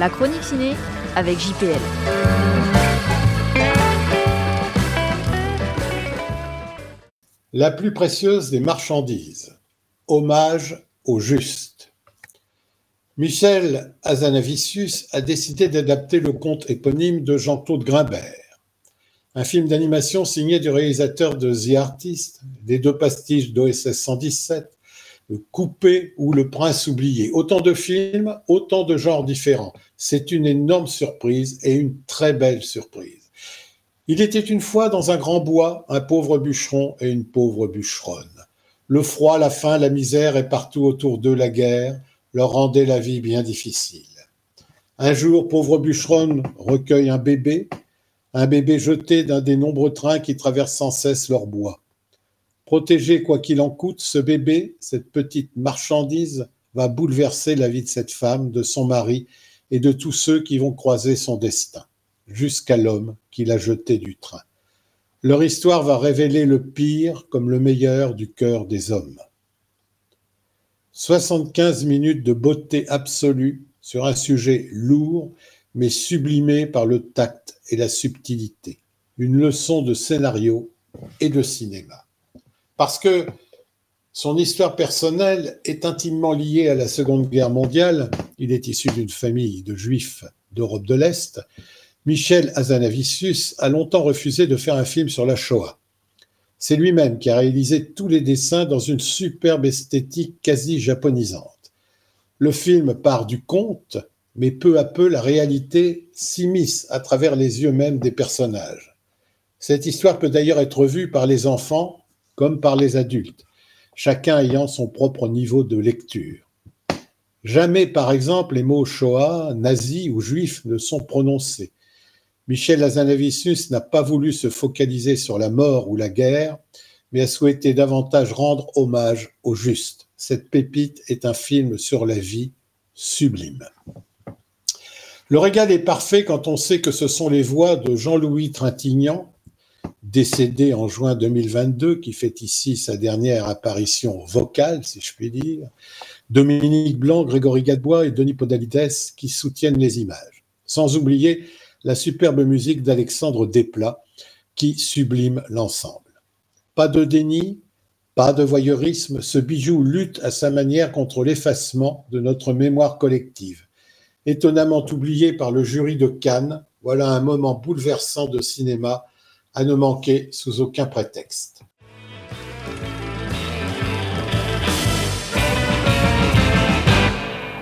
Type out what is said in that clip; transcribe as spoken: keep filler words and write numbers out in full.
La chronique ciné avec J P L. La plus précieuse des marchandises. Hommage au juste. Michel Hazanavicius a décidé d'adapter le conte éponyme de Jean-Claude Grimbert. Un film d'animation signé du réalisateur de The Artist, des deux pastiches d'O S S cent dix-sept, Le Coupé ou Le Prince oublié. Autant de films, autant de genres différents. C'est une énorme surprise et une très belle surprise. Il était une fois dans un grand bois, un pauvre bûcheron et une pauvre bûcheronne. Le froid, la faim, la misère et partout autour d'eux la guerre leur rendaient la vie bien difficile. Un jour, pauvre bûcheronne recueille un bébé, un bébé jeté d'un des nombreux trains qui traversent sans cesse leur bois. Protégé quoi qu'il en coûte, ce bébé, cette petite marchandise, va bouleverser la vie de cette femme, de son mari et de tous ceux qui vont croiser son destin, jusqu'à l'homme qui l'a jeté du train. Leur histoire va révéler le pire comme le meilleur du cœur des hommes. soixante-quinze minutes de beauté absolue sur un sujet lourd, mais sublimé par le tact et la subtilité. Une leçon de scénario et de cinéma. Parce que son histoire personnelle est intimement liée à la Seconde Guerre mondiale. Il est issu d'une famille de juifs d'Europe de l'Est. Michel Hazanavicius a longtemps refusé de faire un film sur la Shoah. C'est lui-même qui a réalisé tous les dessins dans une superbe esthétique quasi japonisante. Le film part du conte, mais peu à peu la réalité s'immisce à travers les yeux même des personnages. Cette histoire peut d'ailleurs être vue par les enfants comme par les adultes, chacun ayant son propre niveau de lecture. Jamais, par exemple, les mots Shoah, nazi ou juif ne sont prononcés. Michel Hazanavicius n'a pas voulu se focaliser sur la mort ou la guerre, mais a souhaité davantage rendre hommage au juste. Cette pépite est un film sur la vie sublime. Le régal est parfait quand on sait que ce sont les voix de Jean-Louis Trintignant, décédé en juin deux mille vingt-deux, qui fait ici sa dernière apparition vocale, si je puis dire, Dominique Blanc, Grégory Gadebois et Denis Podalides qui soutiennent les images. Sans oublier la superbe musique d'Alexandre Desplat qui sublime l'ensemble. Pas de déni, pas de voyeurisme, ce bijou lutte à sa manière contre l'effacement de notre mémoire collective. Étonnamment oublié par le jury de Cannes, voilà un moment bouleversant de cinéma à ne manquer sous aucun prétexte.